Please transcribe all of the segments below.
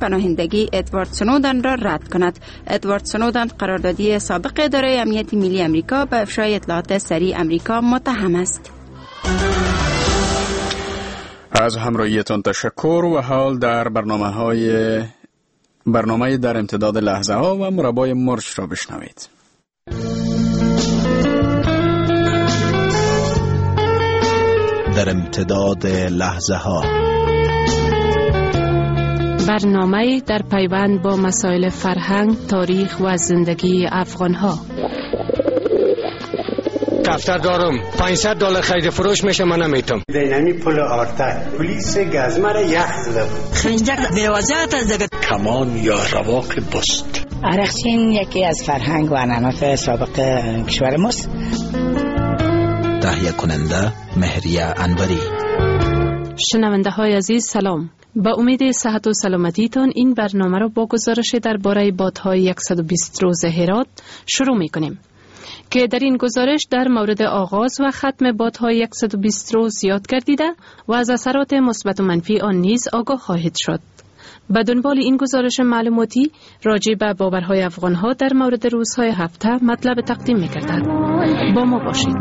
پناهندگی ادوارد سنودن را رد کند. ادوارد سنودن قراردادی سابق اداره امنیت ملی امریکا به افشای اطلاعات سری امریکا متهم است. از همراهیتان تشکر و حال در برنامه در امتداد لحظه ها و مربای مرچ را بشنوید. در امتداد لحظه ها، برنامه در پیوند با مسائل فرهنگ، تاریخ و زندگی افغان ها. دفتر دارم $500 خرید فروش میشه، من نمیتونم. بینمی پل آرتر پلیس گزمه را یخ زده، خنجر دروازه تا زده، کمان یا رواق بست. عرقچین یکی از فرهنگ و عنعنات سابق کشور ماست. تهیه کننده مهریه انوری. شنونده های عزیز سلام. با امید صحت و سلامتیتان این برنامه را با گزارش درباره بادهای 120 روز هرات شروع می کنیم که در این گزارش در مورد آغاز و ختم بادهای 120 روز یاد گردیده و از اثرات مثبت و منفی آن نیز آگاه خواهید شد. به دنبال این گزارش معلوماتی راجع به باورهای افغان‌ها در مورد روزهای هفته مطلب تقدیم می‌گردد. با ما باشید.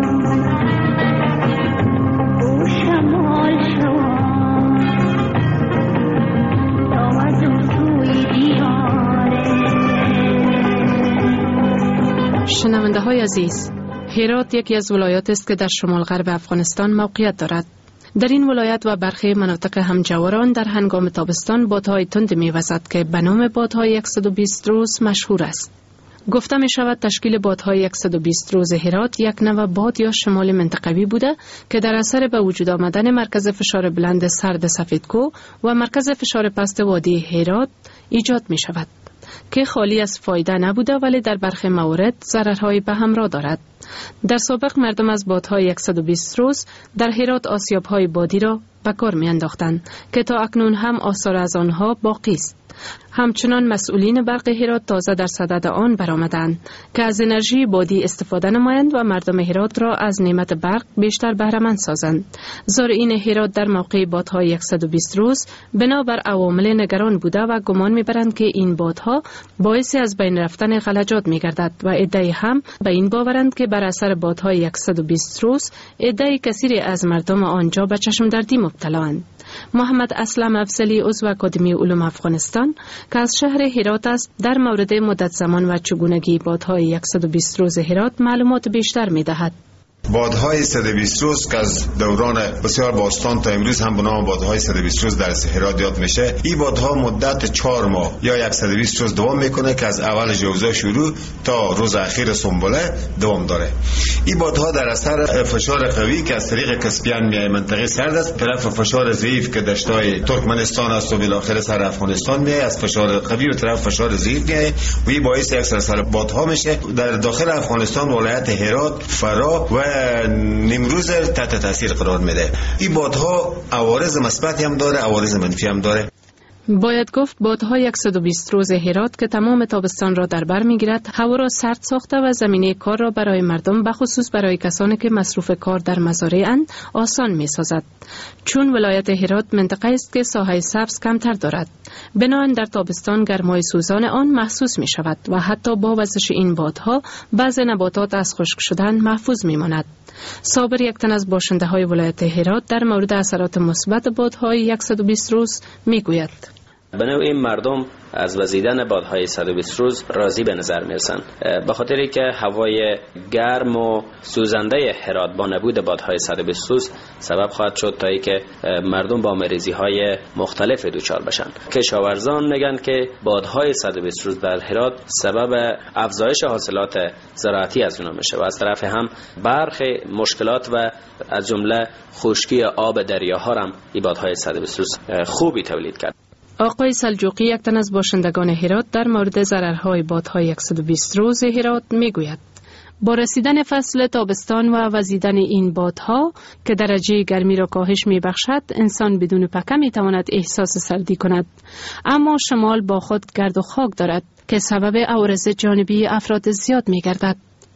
شنونده های عزیز، هرات یکی از ولایات است که در شمال غرب افغانستان موقعیت دارد. در این ولایت و برخی مناطق همجواران در هنگام تابستان بادهای تند می‌وزد که به نام بادهای 120 روز مشهور است. گفته می شود تشکیل بادهای 120 روز هرات یک نوع باد یا شمال منطقوی بوده که در اثر به وجود آمدن مرکز فشار بلند سرد سفیدکوه و مرکز فشار پست وادی هرات ایجاد می شود که خالی از فایده نبوده ولی در برخی موارد ضررهای به همراه دارد. در سابق مردم از بادهای 120 روز در هرات آسیاب‌های بادی را به کار می‌انداختند که تا اکنون هم آثار از آنها باقی است. همچنان مسئولین برق هرات تازه در صدد آن برآمدند که از انرژی بادی استفاده نمایند و مردم هرات را از نعمت برق بیشتر بهره‌مند سازند. زائرین هرات در موقع بادهای 120 روز بنابر عوامل نگران بوده و گمان می‌برند که این بادها باعث از بین رفتن غلجات می‌گردد و عده‌ای هم به این باورند که بر اثر بادهای 120 روز عده کثیری از مردم آنجا به چشم دردی مبتلااند. محمد اسلم افضلی عضو اکادمی علوم افغانستان که از شهر هرات است در مورد مدت زمان و چگونگی بادهای 120 روز هرات معلومات بیشتر می‌دهد. بادهای 120 روز که از دوران بسیار باستان تا امروز هم به نام بادهای 120 روز در هرات یاد میشه. این بادها مدت 4 ماه یا 120 روز دوام میکنه که از اول جوزا شروع تا روز اخیر سنبله دوام داره. این بادها در اثر فشار قوی که از طریق کسپین میای منطقه سرد است، طرف فشار ضعیف که دشتای ترکمنستان است و بالاخره سر افغانستان میای، از فشار قوی به طرف فشار ضعیف میای و این باعث یک سلسله بادها میشه. در داخل افغانستان ولایت هرات، فرا و نیمروز تحت تاثیر قرار میده. این بادها عوارض مثبت هم داره، عوارض منفی هم داره. باید گفت بادهای 120 روز هرات که تمام تابستان را در بر میگیرد هوا را سرد ساخته و زمینه کار را برای مردم بخصوص برای کسانی که مصروف کار در مزارع‌اند آسان میسازد، چون ولایت هرات منطقه است که ساحه سبز کمتر دارد. بنابراین در تابستان گرمای سوزان آن محسوس می شود و حتی با وزش این بادها بعض نباتات از خشک شدن محفوظ می ماند. صابر یک تن از باشنده های ولایت هرات در مورد اثرات مثبت بادهای 120 روز می گوید. به نوعی مردم از وزیدن بادهای 120 روز راضی به نظر میرسند، به خاطری که هوای گرم و سوزنده هرات با نبود بادهای 120 روز سبب خواهد شد تا اینکه مردم با مریضی های مختلف دچار بشن. کشاورزان میگن که بادهای 120 روز در هرات سبب افزایش حاصلات زراعتی از اونها میشه و از طرف هم برخی مشکلات و از جمله خشکی آب دریاها هم این بادهای 120 روز خوبی تولید کرد. آقای سلجوقی یک تن از باشندگان هرات در مورد ضررهای بادهای 120 روز هرات میگوید. با رسیدن فصل تابستان و وزیدن این بادها که درجه گرمی را کاهش میبخشد، انسان بدون پکه میتواند احساس سردی کند، اما شمال با خود گرد و خاک دارد که سبب عوارض جانبی افراد زیاد میگردد.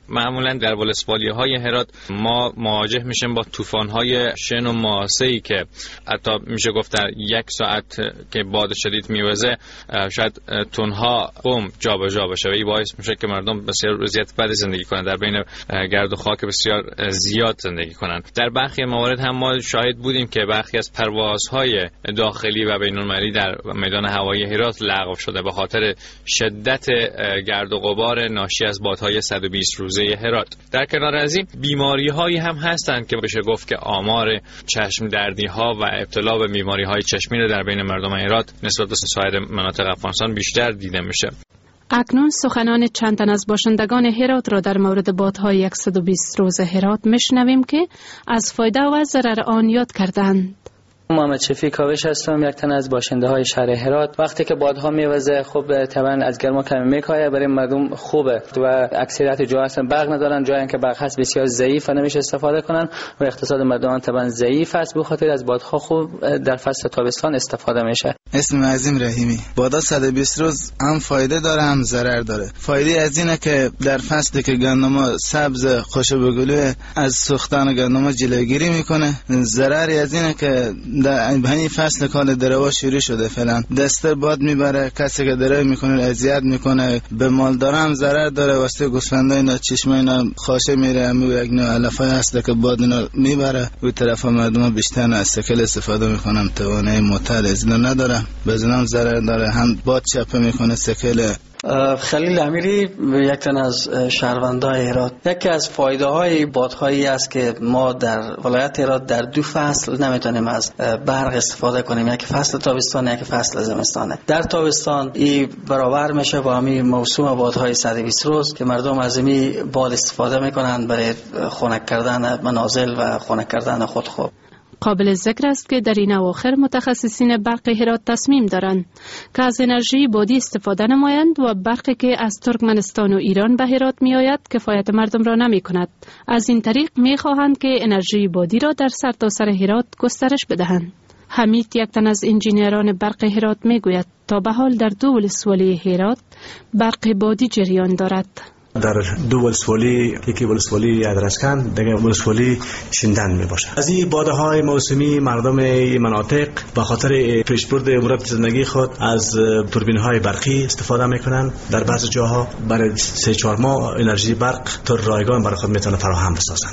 معمولا در ولسوالی‌های هرات ما مواجه میشیم با طوفان‌های شن و ماسه‌ای که حتی میشه گفت در 1 ساعت که باد شدید میوزه شاید تنها قم جابجا بشه و این باعث میشه که مردم بسیار وضعیت بد زندگی کنند، در بین گرد و خاک بسیار زیاد زندگی کنند. در برخی موارد هم ما شاهد بودیم که برخی از پروازهای داخلی و بین‌المللی در میدان هوایی هرات لغو شده به خاطر شدت گرد و غبار ناشی از بادهای 120 روزه هرات. در کنار از این بیماری‌هایی هم هستند که بشه گفت که آمار چشم دردی‌ها و ابتلا به بیماری‌های چشمی در بین مردم هرات نسبت به سایر مناطق افغانستان بیشتر دیده میشه. اکنون سخنان چند تن از باشندگان هرات را در مورد بادهای 120 روز هرات میشنویم که از فایده و ضرر آن یاد کردند. محمد شفیع کاوش هستم، یک تن از باشنده های شهر هرات. وقتی که بادها میوزه خب طبعا از گرما کمی میکاهه، برای مردم خوبه و اکثریت جا هستن برق ندارن، جایی که برق هست بسیار ضعیف و نمیشه استفاده کنن و اقتصاد مردم طبعا ضعیف است، به خاطر از بادها خوب در فصل تابستان استفاده میشه. اسم عظیم رحیمی. بادا 120 روز هم فایده داره هم ضرر داره. فایده از اینه که در فصلی که گندم سبز خوش بگلوه از سوختن گندم جلوگیری میکنه. ضرر از اینه که در همین فصل کال دروا شروع شده، فعلا دسته باد میبره، کسی که درو میکنه اذیت میکنه، به مالدار هم ضرر داره، واسه گوسفندا اینا چشمه اینا خاشه میره، همون یک نوع علفای هست که باد اینا میبره. اون طرف مردم بیشتر از سکل استفاده میکنن، توانه موتور از اینا نداره، بزنم ضرر داره، هم باد چپه میکنه سکل. خلیل امیری، یک تن از شهروندان هرات. یکی از فایده های بادهایی است که ما در ولایت هرات در 2 فصل نمیتونیم از برق استفاده کنیم، یک فصل تابستان یک فصل زمستانه. در تابستان این برابر میشه با همین موسم بادهای 120 روز که مردم از این باد استفاده میکنند برای خنک کردن منازل و خنک کردن خود. قابل ذکر است که در این اواخر متخصصین برق هرات تصمیم دارند که از انرژی بادی استفاده نمایند و برقی که از ترکمنستان و ایران به هرات می آید کفایت مردم را نمی کند. از این طریق می خواهند که انرژی بادی را در سرتاسر هرات گسترش بدهند. حمید، یک تن از انجینران برق هرات می گوید تا به حال در 2 ولسوالی هرات برق بادی جریان دارد. در 2 ولسوالی، یکی ولسوالی ادرسکن، دیگه ولسوالی شندن می باشه. از این بادهای موسمی مردم مناطق به خاطر پیشبرد امورات زندگی خود از توربین های برقی استفاده میکنن. در بعضی جاها برای 3-4 ماه انرژی برق تا رایگان برای خود میتونه فراهم بسازن.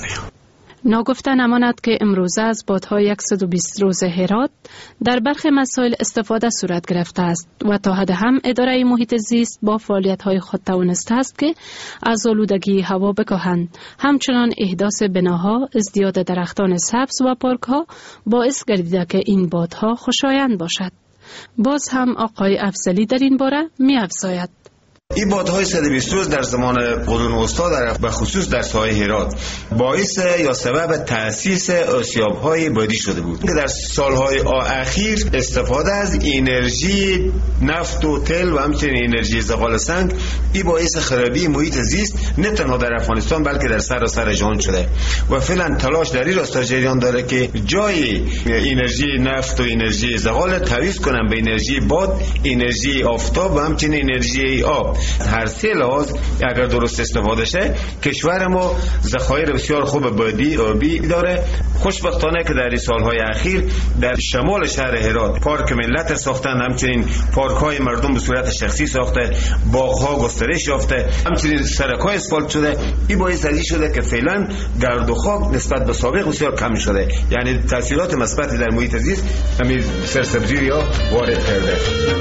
ناگفته نماند که امروزه از بادهای 120 روز هرات در برخی مسائل استفاده صورت گرفته است و تا حد هم اداره محیط زیست با فعالیت‌های خود توانسته است که از آلودگی هوا بکاهند. همچنان احداث بناها، ازدیاد درختان سبز و پارک‌ها باعث گردیده که این بادها خوشایند باشد. باز هم آقای افضلی در این باره می‌افزاید. این بادهای 120 روز در زمان قرون وسطا در بخصوص در ساحل هرات باعث یا سبب تأسیس آسیاب‌های بادی شده بود که در سالهای اخیر استفاده از انرژی نفت و تل و همچنین انرژی زغال سنگ این باعث خرابی محیط زیست نه تنها در افغانستان بلکه در سراسر جهان شده و فعلا تلاش در این راستا جریان داره که جای انرژی نفت و انرژی زغال تعویض کنن به انرژی باد، انرژی آفتاب و همچنین انرژی آب. هر 3 لحاظ اگر درست استفاده شه کشور ما ذخایر بسیار خوب بادی آبی داره. خوشبختانه که در این سالهای اخیر در شمال شهر هرات پارک ملت ساختن، همچنین پارک های مردم به صورت شخصی ساخته، باغ ها گسترش یافته، همچنین سرک های اسفالت شده. این باعث از این شده که فعلا گرد و خاک نسبت به سابق بسیار کم شده، یعنی تاثیرات مثبتی در محیط زیست همین سرسبزی ها وارد کرده.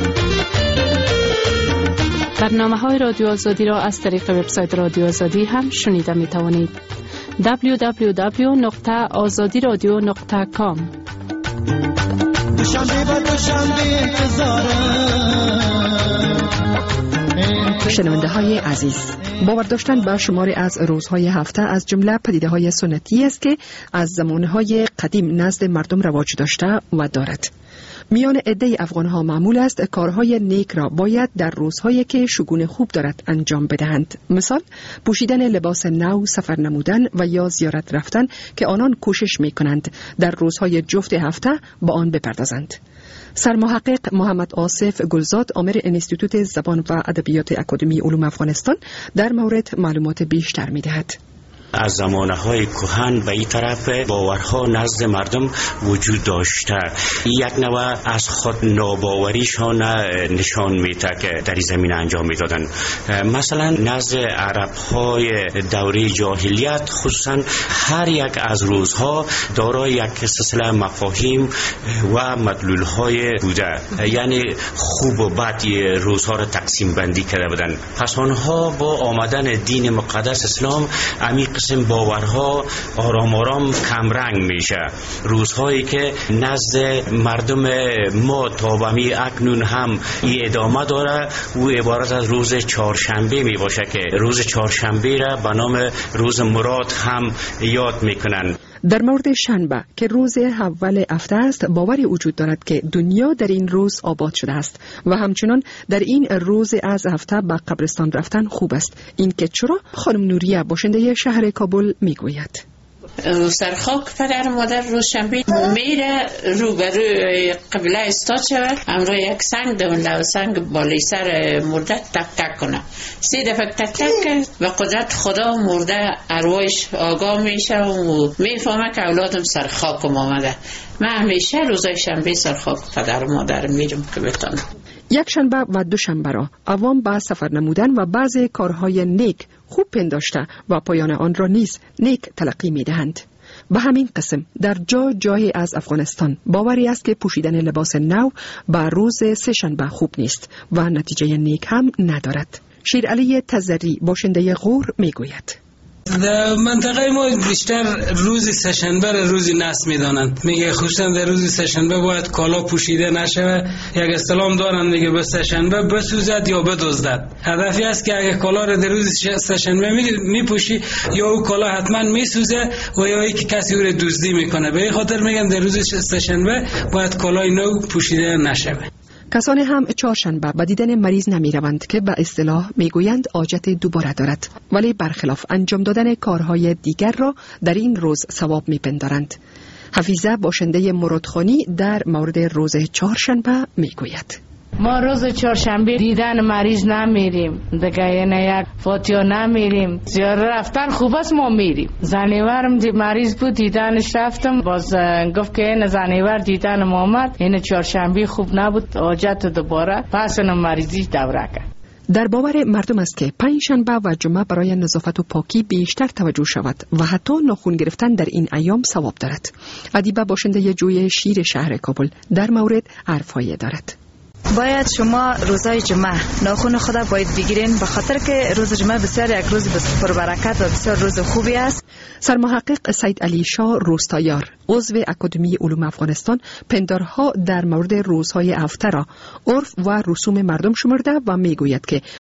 برنامه‌های رادیو آزادی را از طریق وبسایت رادیو آزادی هم شنیده می توانید. www.azadiradio.com. شنونده های عزیز، باور داشتن به شماری از روزهای هفته از جمله پدیده های سنتی است که از زمانهای قدیم نزد مردم رواج داشته و دارد. میان عده افغان‌ها معمول است کارهای نیک را باید در روزهایی که شگون خوب دارد انجام بدهند. مثال پوشیدن لباس نو، سفر نمودن و یا زیارت رفتن که آنان کوشش می‌کنند در روزهای جفت هفته با آن بپردازند. سرمحقق محمد آصف گلزاد عامل انستیتوت زبان و ادبیات اکادمی علوم افغانستان در مورد معلومات بیشتر می‌دهد. از زمانه‌های کهن به این طرف باورها نزد مردم وجود داشته. یک نوع از خود ناباوریشان نشان میده که در این زمین انجام میدادن. مثلا نزد عرب‌های دوره جاهلیت خصوصا هر یک از روزها دارای یک سلسله مفاهیم و مدلول‌های بوده، یعنی خوب و بد روزها را تقسیم بندی کرده بودن. پس آنها با آمدن دین مقدس اسلام عمیق قسم باورها آرام آرام کمرنگ میشه. روزهایی که نزد مردم ما تا به می اکنون هم ای ادامه داره و عبارت از روز چهارشنبه می باشه که روز چهارشنبه را به نام روز مراد هم یاد میکنن. در مورد شنبه که روز اول هفته است باوری وجود دارد که دنیا در این روز آباد شده است و همچنان در این روز از هفته به قبرستان رفتن خوب است. این که چرا؟ خانم نوریه باشنده شهر کابل میگوید. سرخاک پدر مادر روز شنبه میره روبروی قبله استاد شود، امروز یک سنگ دون لو سنگ بالای سر مرده تک تک کنه. 3 دفعه تک تک و قدرت خدا مرده ارواحش آگاه میشه و میفهمه که اولادم سرخاکم آمده. من همیشه روزای شنبه سرخاک پدر مادر میرم که بتانم. یک شنبه و دوشنبه را عوام با سفر نمودن و بعضی کارهای نیک خوب پنداشته و پایان آن را نیز نیک تلقی می دهند. به همین قسم در جای از افغانستان باوری است که پوشیدن لباس نو به روز سه‌شنبه خوب نیست و نتیجه نیک هم ندارد. شیرعلی تزری باشنده غور می گوید. در منطقه ما بیشتر روز سه‌شنبه را روز نحس میدانند. میگه خصوصا در روز سه‌شنبه باید کالا پوشیده نشود. یک اصطلاح دارند میگه به سه‌شنبه بسوزد یا بدزدد. هدفی است که اگه کالا را در روز سه‌شنبه میپوشی یا او کالا حتما میسوزه و یا اینکه کسی او را دزدی میکنه. به این خاطر میگن در روز سه‌شنبه باید کالای نو پوشیده نشود. کسانی هم چهارشنبه به دیدن مریض نمی روند که به اصطلاح می گویند حاجت دوباره دارد، ولی برخلاف انجام دادن کارهای دیگر را در این روز ثواب می پندارند. حفیظه باشنده مرادخانی در مورد روز چهارشنبه می گوید. ما روز چهارشنبه دیدن مریض نمیریم، دیگه یعنی یک فاتیا نمیریم. زیاره رفتن خوب است، ما میریم. زنیورم مریض بود دیدنش رفتم، باز گفت که این زنیور دیدن ما آمد، این چهارشنبه خوب نبود، حاجت دوباره پس این مریضی دوره کرد. در باور مردم است که پنجشنبه و جمعه برای نظافت و پاکی بیشتر توجه شود و حتی ناخن گرفتن در این ایام ثواب دارد. ادیبه باشنده جوی شیر شهر کابل در مورد حرفایی دارد. باید شما روزای جمعه ناخن خدا باید بگیرین، به خاطر که روز جمعه بسیار یک روز پربرکت و بسیار روز خوبی است. سرمحقق سید علی شاه روستایار عضو اکادمی علوم افغانستان پندارها در مورد روزهای هفته را عرف و رسوم مردم شمرده و میگوید که